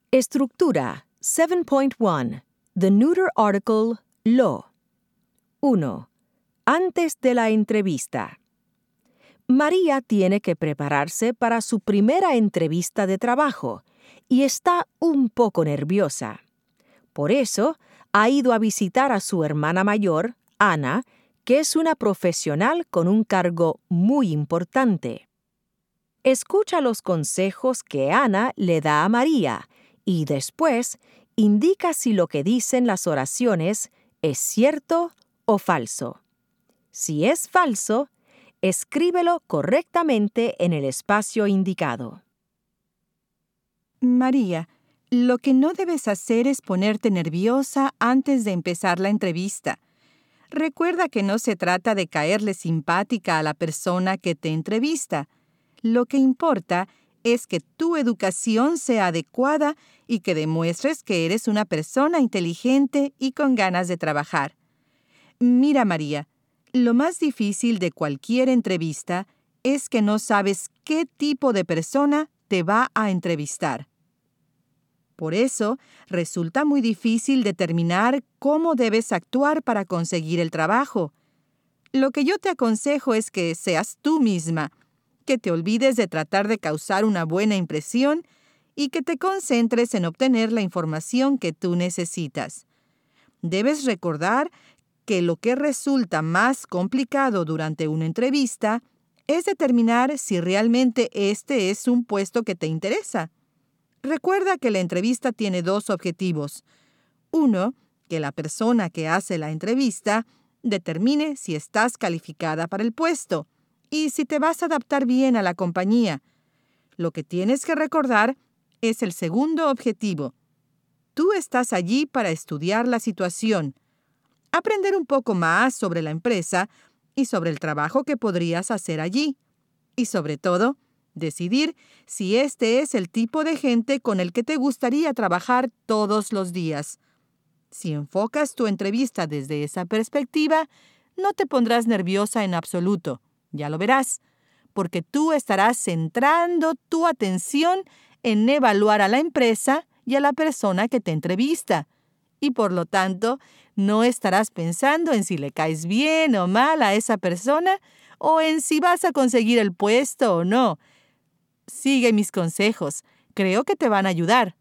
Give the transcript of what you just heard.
Estructura 7.1. The neuter article lo. 1. Antes de la entrevista. María tiene que prepararse para su primera entrevista de trabajo y está un poco nerviosa. Por eso, ha ido a visitar a su hermana mayor, Ana, que es una profesional con un cargo muy importante. Escucha los consejos que Ana le da a María y después indica si lo que dicen las oraciones es cierto o falso. Si es falso, escríbelo correctamente en el espacio indicado. María, lo que no debes hacer es ponerte nerviosa antes de empezar la entrevista. Recuerda que no se trata de caerle simpática a la persona que te entrevista. Lo que importa es que tu educación sea adecuada y que demuestres que eres una persona inteligente y con ganas de trabajar. Mira, María, lo más difícil de cualquier entrevista es que no sabes qué tipo de persona te va a entrevistar. Por eso, resulta muy difícil determinar cómo debes actuar para conseguir el trabajo. Lo que yo te aconsejo es que seas tú misma, que te olvides de tratar de causar una buena impresión y que te concentres en obtener la información que tú necesitas. Debes recordar que lo que resulta más complicado durante una entrevista es determinar si realmente este es un puesto que te interesa. Recuerda que la entrevista tiene dos objetivos. Uno, que la persona que hace la entrevista determine si estás calificada para el puesto y si te vas a adaptar bien a la compañía. Lo que tienes que recordar es el segundo objetivo. Tú estás allí para estudiar la situación, aprender un poco más sobre la empresa y sobre el trabajo que podrías hacer allí. Y sobre todo, decidir si este es el tipo de gente con el que te gustaría trabajar todos los días. Si enfocas tu entrevista desde esa perspectiva, no te pondrás nerviosa en absoluto. Ya lo verás, porque tú estarás centrando tu atención en evaluar a la empresa y a la persona que te entrevista. Y por lo tanto, no estarás pensando en si le caes bien o mal a esa persona o en si vas a conseguir el puesto o no. Sigue mis consejos. Creo que te van a ayudar.